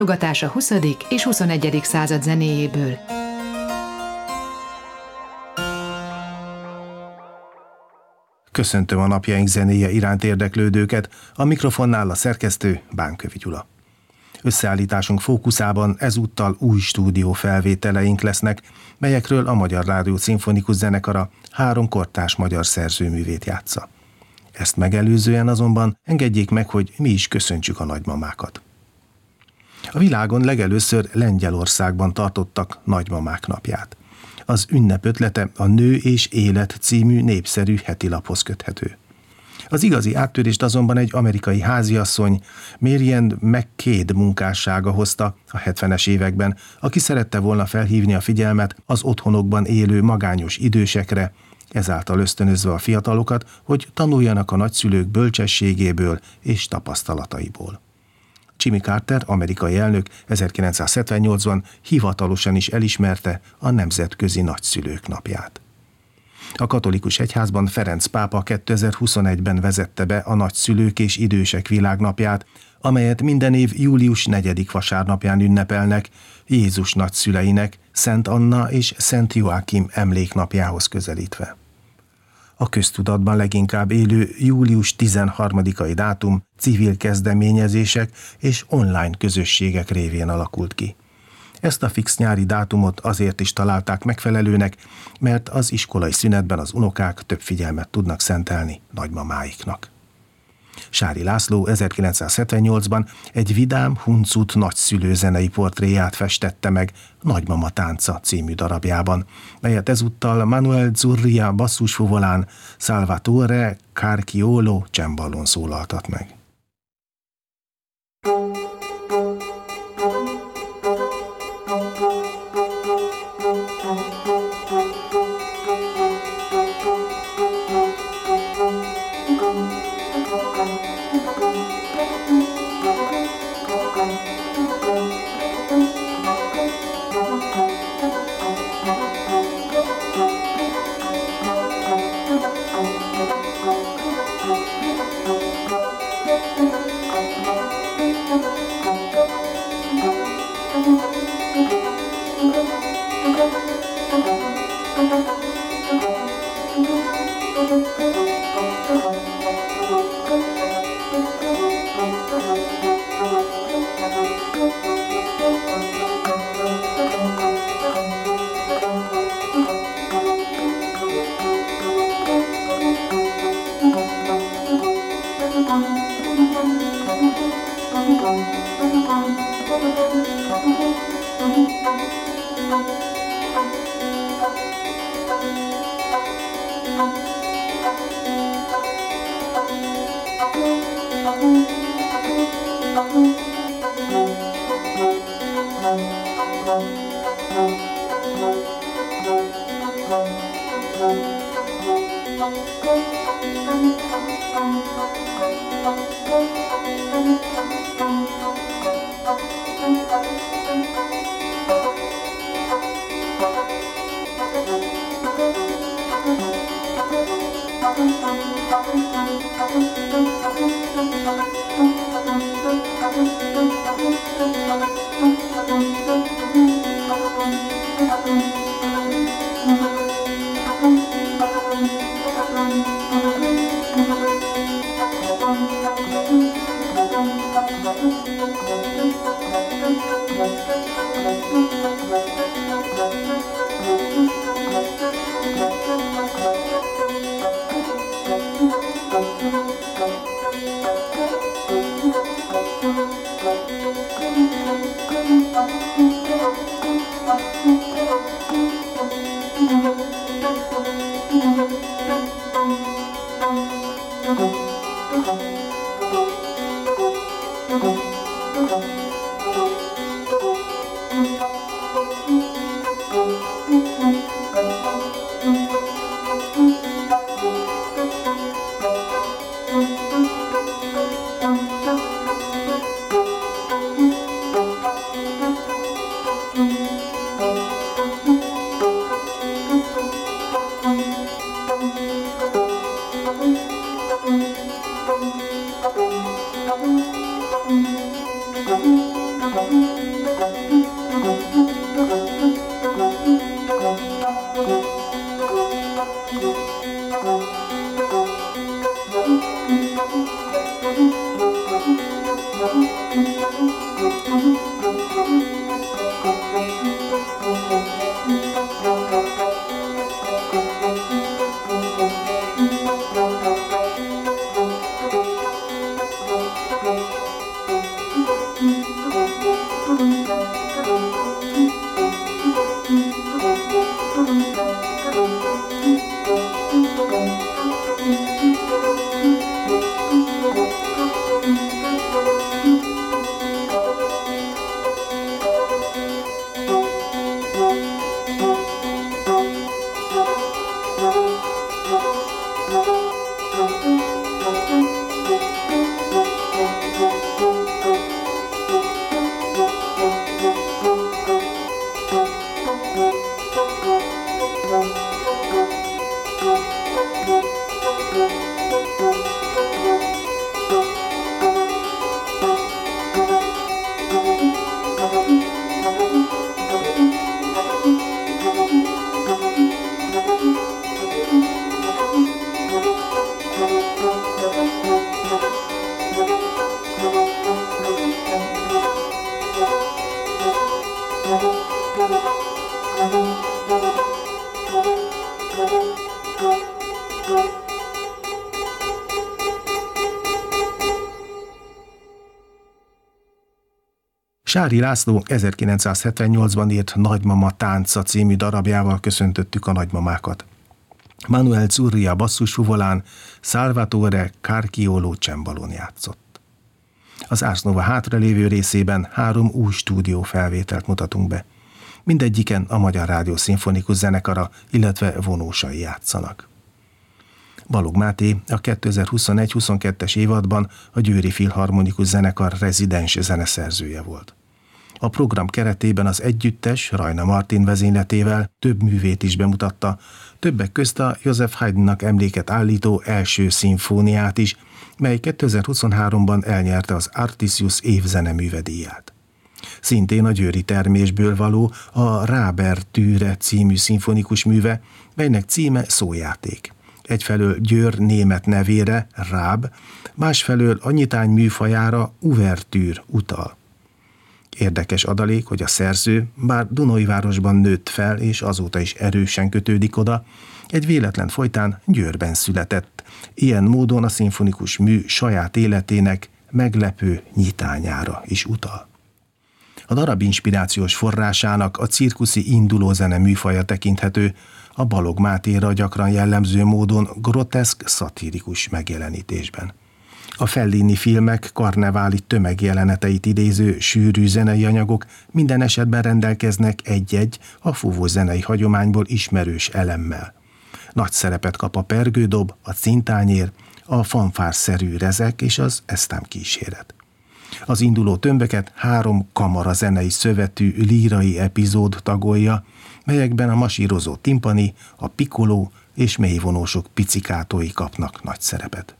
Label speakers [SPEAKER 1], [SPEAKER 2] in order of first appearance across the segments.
[SPEAKER 1] Válogatás a 20. és 21. század zenéjéből.
[SPEAKER 2] Köszöntöm a napjaink zenéje iránt érdeklődőket, a mikrofonnál a szerkesztő Bánkövi Gyula. Összeállításunk fókuszában ezúttal új stúdió felvételeink lesznek, melyekről a Magyar Rádió Szimfonikus Zenekara 3 kortárs magyar szerzőművét játsza. Ezt megelőzően azonban engedjék meg, hogy mi is köszöntsük a nagymamákat. A világon legelőször Lengyelországban tartottak Nagymamák napját. Az ünnep ötlete a Nő és Élet című népszerű hetilaphoz köthető. Az igazi áttörést azonban egy amerikai háziasszony, Marian McCade munkássága hozta a 70-es években, aki szerette volna felhívni a figyelmet az otthonokban élő magányos idősekre, ezáltal ösztönözve a fiatalokat, hogy tanuljanak a nagyszülők bölcsességéből és tapasztalataiból. Jimmy Carter, amerikai elnök 1978-ban hivatalosan is elismerte a Nemzetközi Nagyszülők napját. A katolikus egyházban Ferenc pápa 2021-ben vezette be a Nagyszülők és Idősek világnapját, amelyet minden év július 4. vasárnapján ünnepelnek, Jézus nagyszüleinek, Szent Anna és Szent Joachim emléknapjához közelítve. A köztudatban leginkább élő július 13-ai dátum civil kezdeményezések és online közösségek révén alakult ki. Ezt a fix nyári dátumot azért is találták megfelelőnek, mert az iskolai szünetben az unokák több figyelmet tudnak szentelni nagymamáiknak. Sári László 1978-ban egy vidám huncut nagyszülő zenei portréját festette meg Nagymama tánca című darabjában, melyet ezúttal Manuel Zurria basszusfuvolán, Salvatore Carchiolo cemballon szólaltat meg. Sári László 1978-ban írt Nagymama tánca című darabjával köszöntöttük a nagymamákat. Manuel Zurria basszusfuvolán, Salvatore Carchiolo csembalón játszott. Az Ars Nova hátralévő részében 3 új stúdiófelvételt mutatunk be. Mindegyiken a Magyar Rádió Szimfonikus Zenekara, illetve vonósai játszanak. Balogh Máté a 2021-22-es évadban a Győri Filharmonikus Zenekar rezidens zeneszerzője volt. A program keretében az együttes Rajna Martin vezényletével több művét is bemutatta, többek közt a Joseph Haydnnak emléket állító első szimfóniát is, mely 2023-ban elnyerte az Artisius évzeneműve díját. Szintén a győri termésből való a Ráber Tűre című szimfonikus műve, melynek címe szójáték. Egyfelől Győr német nevére, Ráb, másfelől a nyitány műfajára, Uvertűr utal. Érdekes adalék, hogy a szerző, bár Dunaújvárosban nőtt fel, és azóta is erősen kötődik oda, egy véletlen folytán Győrben született. Ilyen módon a szimfonikus mű saját életének meglepő nyitányára is utal. A darab inspirációs forrásának a cirkuszi indulózene műfaja tekinthető, a Balogh Mátéra gyakran jellemző módon groteszk, szatirikus megjelenítésben. A Fellini filmek karneváli tömegjeleneteit idéző sűrű zenei anyagok minden esetben rendelkeznek egy-egy a fúvós zenei hagyományból ismerős elemmel. Nagy szerepet kap a pergődob, a cintányér, a fanfárszerű rezek és az esztám kíséret. Az induló tömböket 3 kamara zenei szövetű lírai epizód tagolja, melyekben a masírozó timpani, a pikoló és mélyvonósok picikátói kapnak nagy szerepet.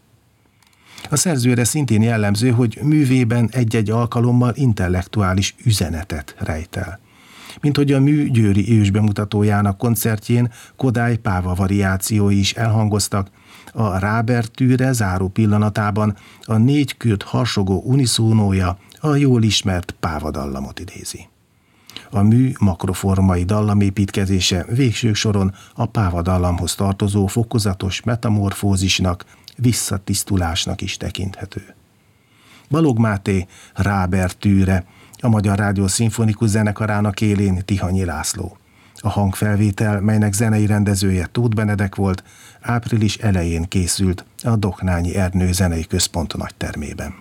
[SPEAKER 2] A szerzőre szintén jellemző, hogy művében egy-egy alkalommal intellektuális üzenetet rejt el. Mint hogy a mű győri ősbemutatójának koncertjén Kodály Páva variációi is elhangoztak, a Ráber Tűre záró pillanatában a 4 kürt harsogó uniszónója a jól ismert Páva dallamot idézi. A mű makroformai dallamépítkezése végső soron a Páva dallamhoz tartozó fokozatos metamorfózisnak, visszatisztulásnak is tekinthető. Balogh Máté, Ráber Tűre, a Magyar Rádió Szimfonikus Zenekarának élén Tihanyi László. A hangfelvétel, melynek zenei rendezője Tóth Benedek volt, április elején készült a Doknányi Ernő Zenei Központ nagytermében.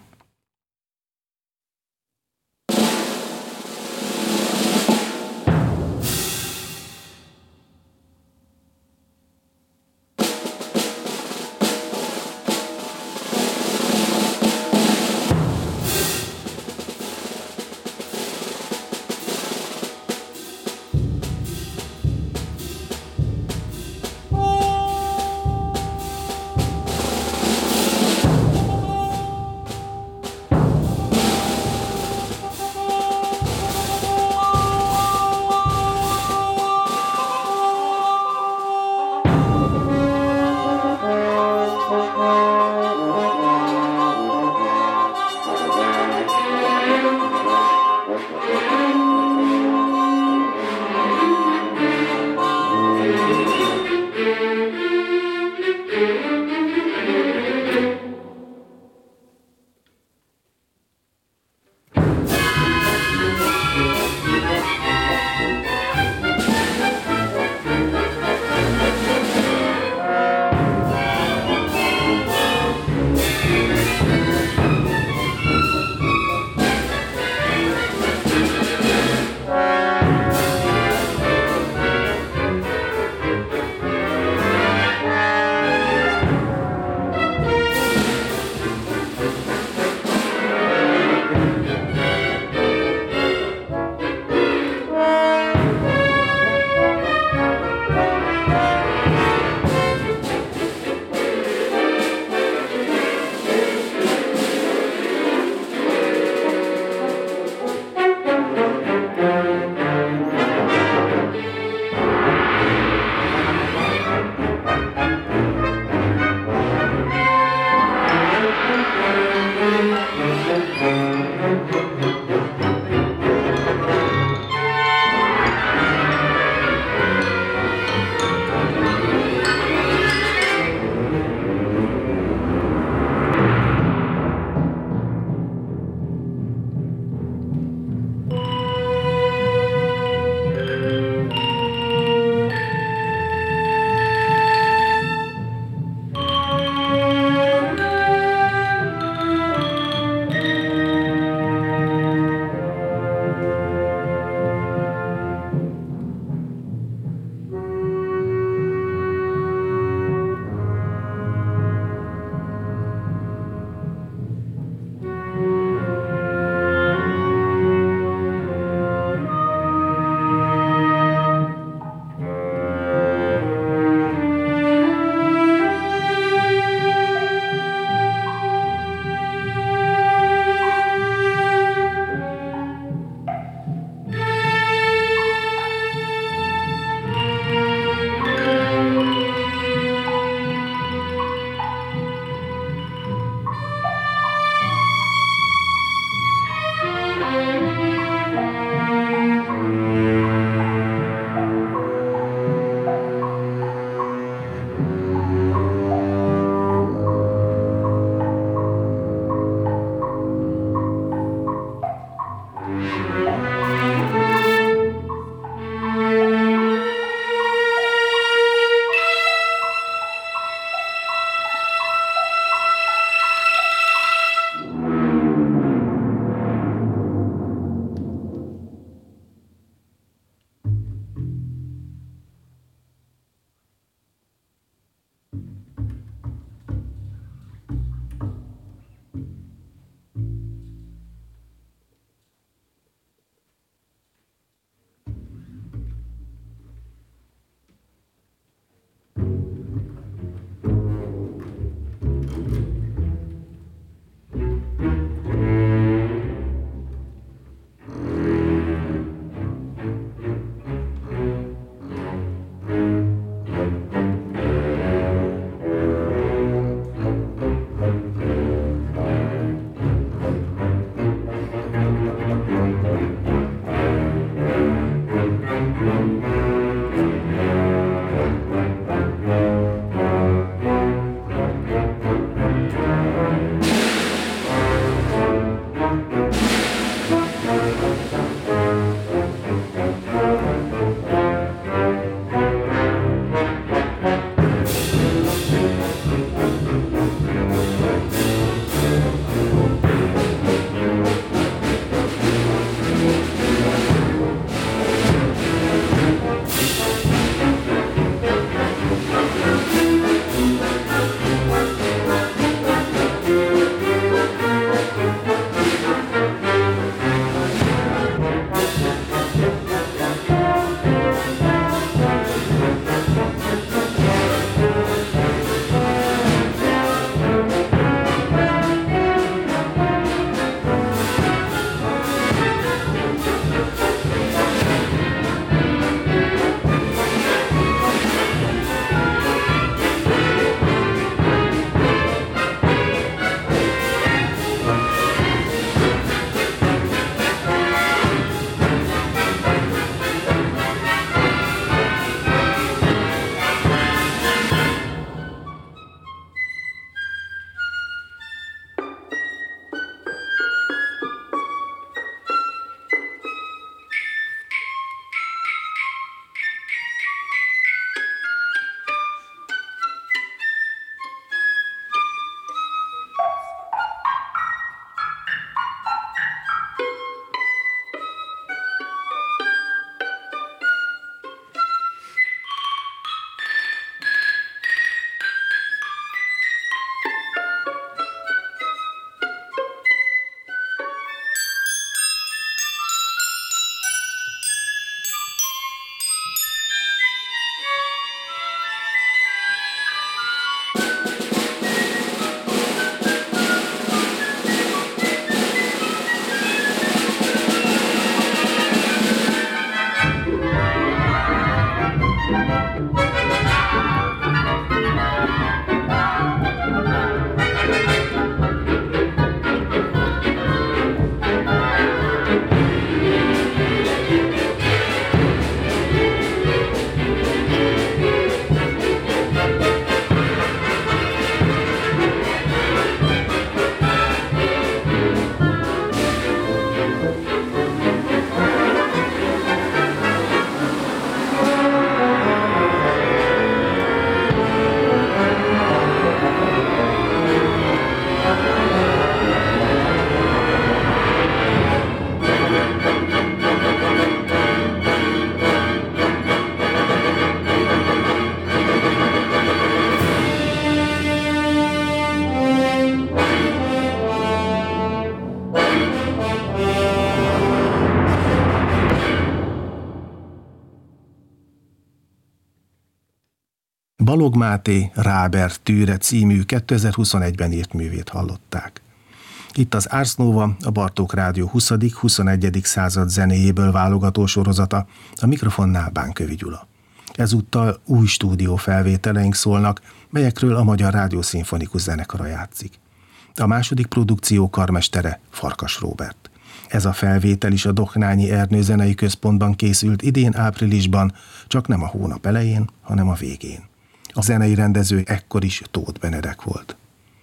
[SPEAKER 2] Balogh Máté Ráber Tűre című 2021-ben írt művét hallották. Itt az Ars Nova, a Bartók Rádió 20.-21. század zenéjéből válogató sorozata, a mikrofonnál Bánkövi Gyula. Ezúttal új stúdió felvételeink szólnak, melyekről a Magyar Rádiószimfonikus Zenekara játszik. A második produkció karmestere Farkas Róbert. Ez a felvétel is a Dohnányi Ernő Zenei Központban készült idén áprilisban, csak nem a hónap elején, hanem a végén. A zenei rendező ekkor is Tóth Benedek volt.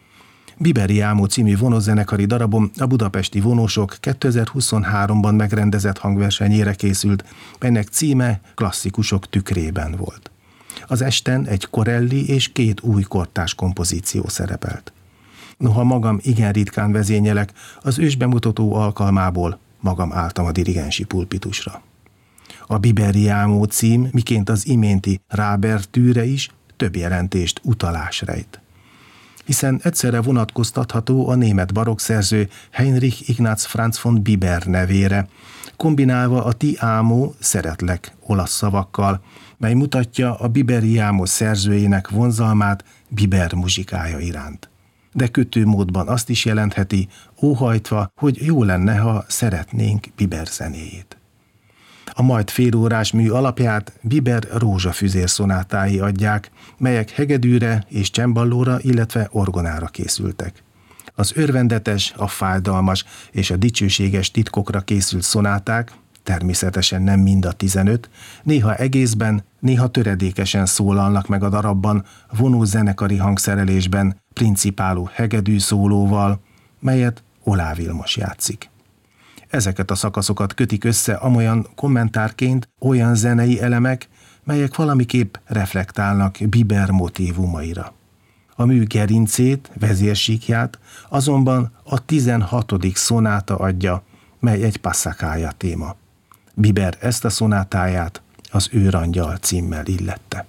[SPEAKER 2] Biberi Ámó című vonózenekari darabom a Budapesti Vonósok 2023-ban megrendezett hangversenyére készült, melynek címe Klasszikusok tükrében volt. Az esten egy Corelli és 2 új kortárs kompozíció szerepelt. Noha magam igen ritkán vezényelek, az ősbemutató alkalmából magam álltam a dirigensi pulpitusra. A Biberi Ámó cím, miként az iménti Ráber Tűre is több jelentést, utalás rejt. Hiszen egyszerre vonatkoztatható a német barokkszerző Heinrich Ignaz Franz von Biber nevére, kombinálva a Ti amo, szeretlek olasz szavakkal, mely mutatja a Biberi Ámó szerzőjének vonzalmát Biber muzsikája iránt. De kötőmódban azt is jelentheti, óhajtva, hogy jó lenne, ha szeretnénk Biber zenéjét. A majd félórás mű alapját Biber rózsafüzér szonátái adják, melyek hegedűre és cemballóra, illetve orgonára készültek. Az örvendetes, a fájdalmas és a dicsőséges titkokra készült szonáták, természetesen nem mind a 15, néha egészben, néha töredékesen szólalnak meg a darabban, vonó zenekari hangszerelésben, principáló hegedű szólóval, melyet Oláh Vilmos játszik. Ezeket a szakaszokat kötik össze amolyan kommentárként olyan zenei elemek, melyek valamiképp reflektálnak Biber motívumaira. A mű gerincét, vezérsíkját azonban a 16. szonáta adja, mely egy passacaglia téma. Biber ezt a szonátáját az Őrangyal címmel illette.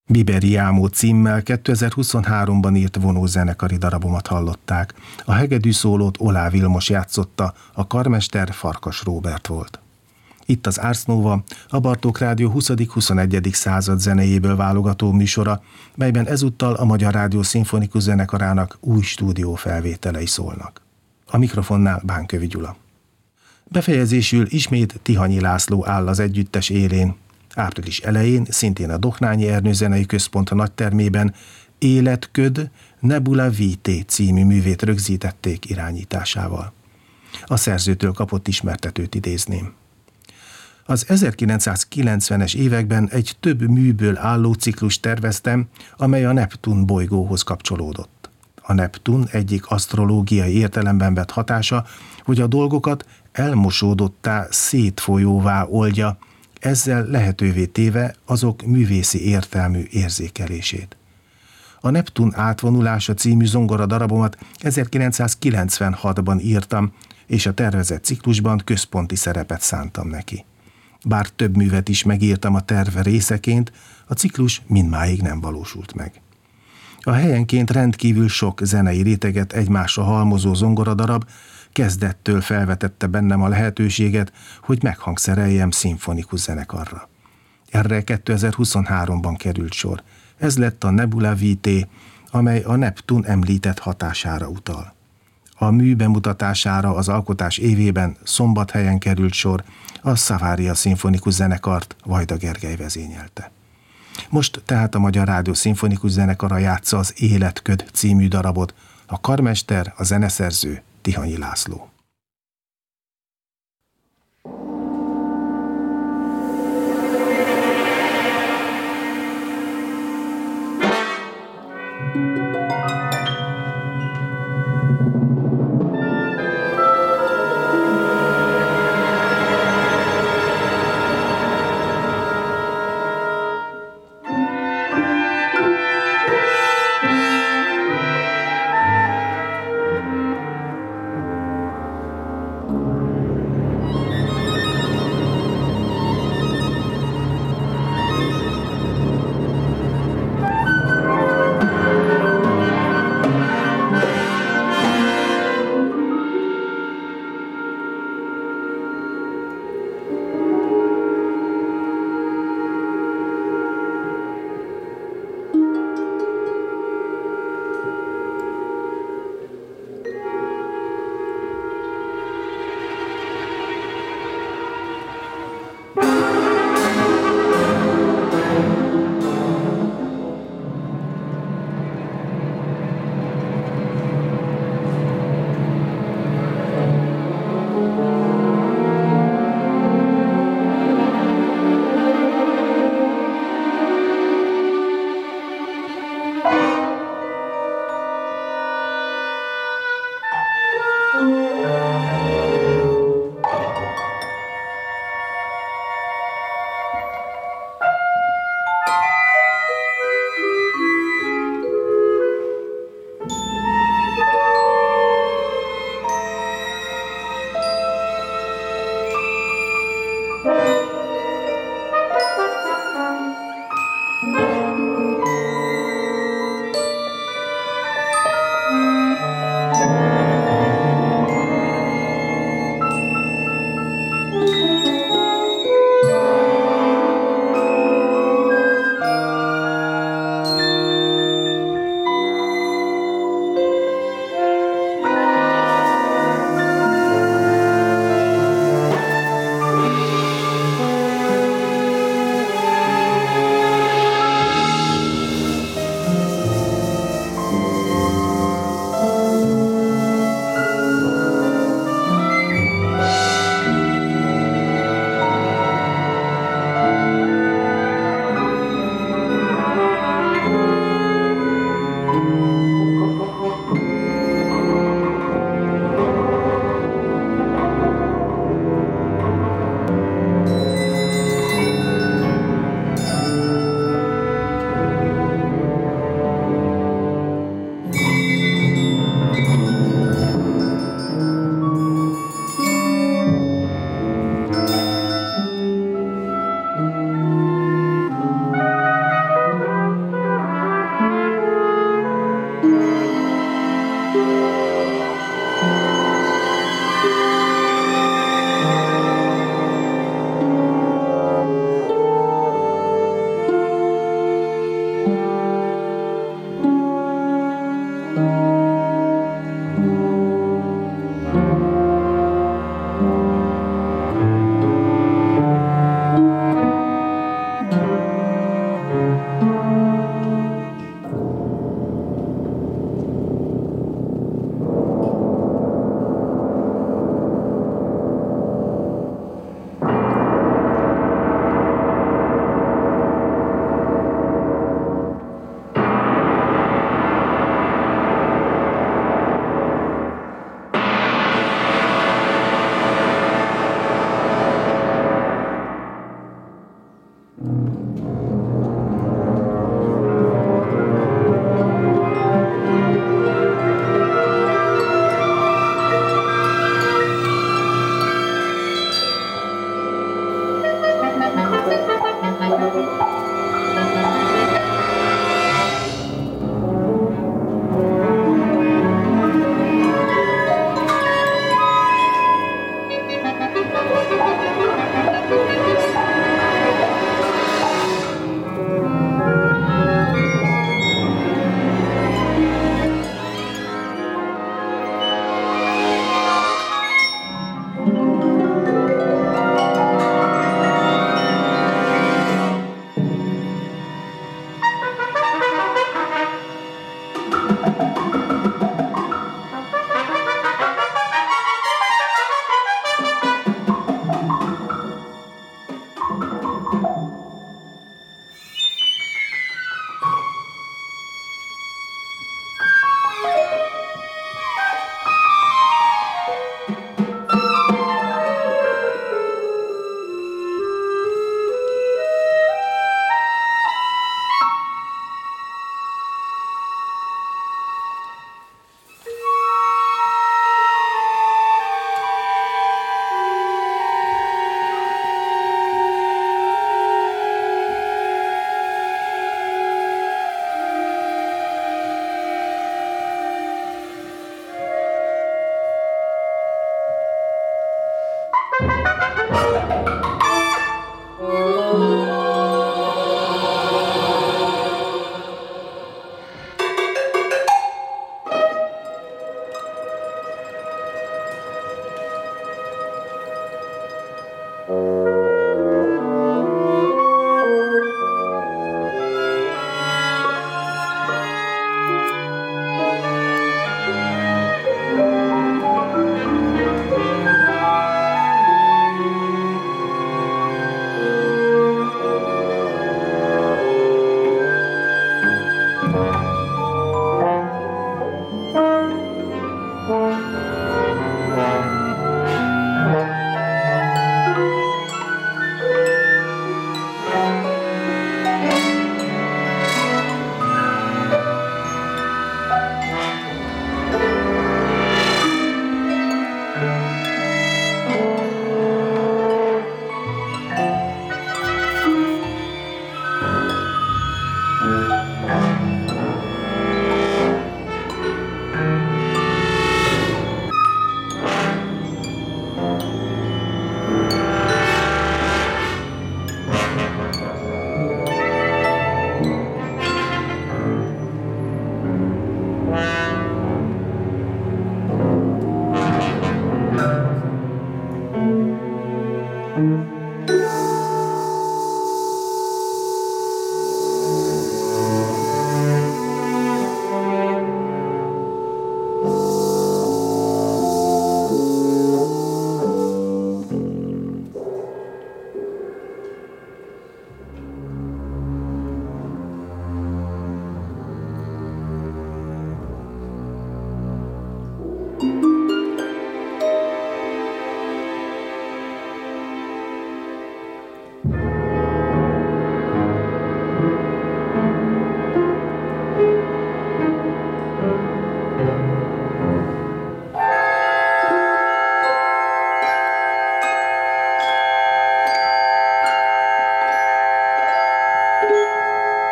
[SPEAKER 2] Biberiámó címmel 2023-ban írt vonózenekari darabomat hallották. A hegedű szólót Olá Vilmos játszotta, a karmester Farkas Róbert volt. Itt az Ars Nova, a Bartók Rádió 20.-21. század zenéjéből válogató műsora, melyben ezúttal a Magyar Rádió Szimfonikus Zenekarának új stúdiófelvételei szólnak. A mikrofonnál Bánkövi Gyula. Befejezésül ismét Tihanyi László áll az együttes élén. Április elején, szintén a Dohnányi Ernő Zenei Központ nagytermében Életköd Nebula Vitae című művét rögzítették irányításával. A szerzőtől kapott ismertetőt idézném. Az 1990-es években egy több műből álló ciklust terveztem, amely a Neptun bolygóhoz kapcsolódott. A Neptun egyik asztrológiai értelemben vett hatása, hogy a dolgokat elmosódottá, szétfolyóvá oldja, ezzel lehetővé téve azok művészi értelmű érzékelését. A Neptun átvonulása című zongora darabomat 1996-ban írtam, és a tervezett ciklusban központi szerepet szántam neki. Bár több művet is megírtam a terve részeként, a ciklus mindmáig nem valósult meg. A helyenként rendkívül sok zenei réteget egymásra halmozó zongoradarab kezdettől felvetette bennem a lehetőséget, hogy meghangszereljem szimfonikus zenekarra. Erre 2023-ban került sor. Ez lett a Nebula Vitae, amely a Neptun említett hatására utal. A mű bemutatására az alkotás évében Szombathelyen került sor, a Szavária Szimfonikus Zenekart Vajda Gergely vezényelte. Most tehát a Magyar Rádió Szimfonikus Zenekara játsza az Életköd című darabot, a karmester, a zeneszerző Tihanyi László.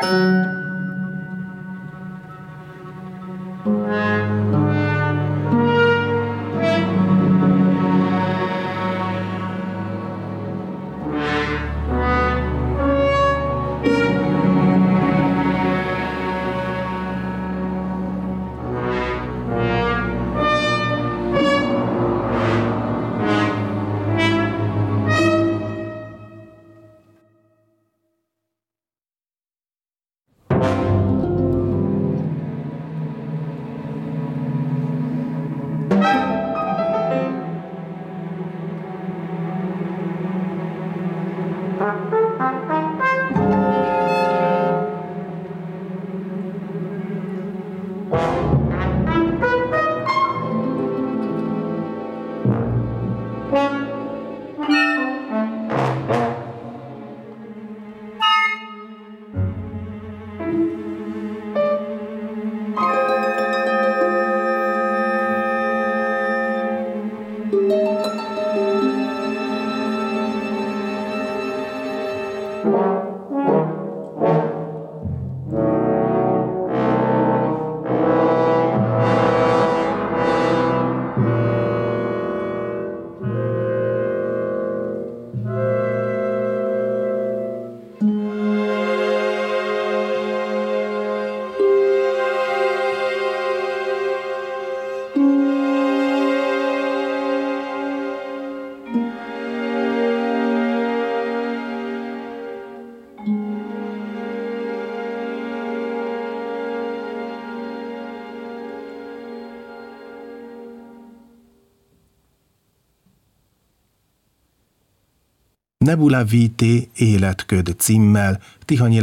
[SPEAKER 2] Nebula Vitae életköd címmel Tihanyi